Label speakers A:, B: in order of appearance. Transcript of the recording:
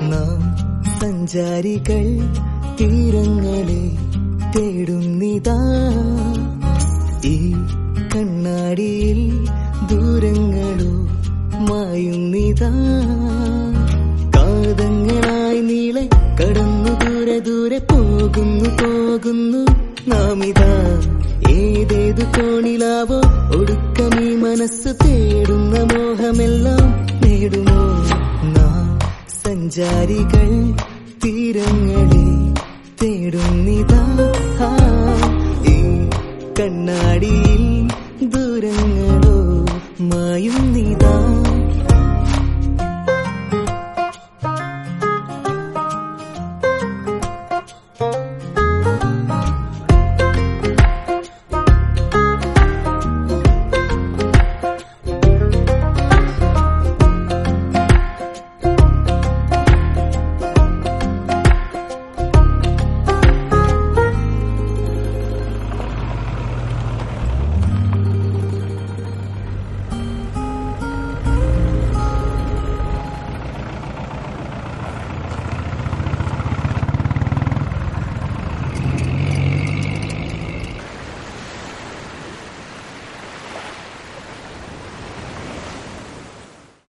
A: നാം സഞ്ചാരികൾ തീരങ്ങളെ തേടുന്നിതാ ഈ കണ്ണാടിയിൽ ദൂരങ്ങളോ മായുന്നിതാ കാതങ്ങളായി നീളെ കടന്നു ദൂരെ ദൂരെ പോകുന്നു നാമിതാ ഏതേതു കോണിലാവോ ഒടുക്കമീ മനസ്സ് തേടുന്ന മോഹമെല്ലാം നേടുമോ നാം സഞ്ചാരികൾ തീരങ്ങളെ തേടുന്നിതാ ഈ കണ്ണാടിയിൽ ദൂരങ്ങളോ മായുന്നിതാ